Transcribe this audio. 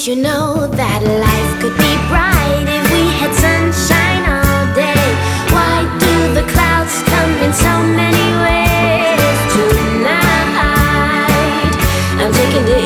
you know that life could be bright if we had sunshine all day? Why do the clouds come in so many ways tonight? I'm taking the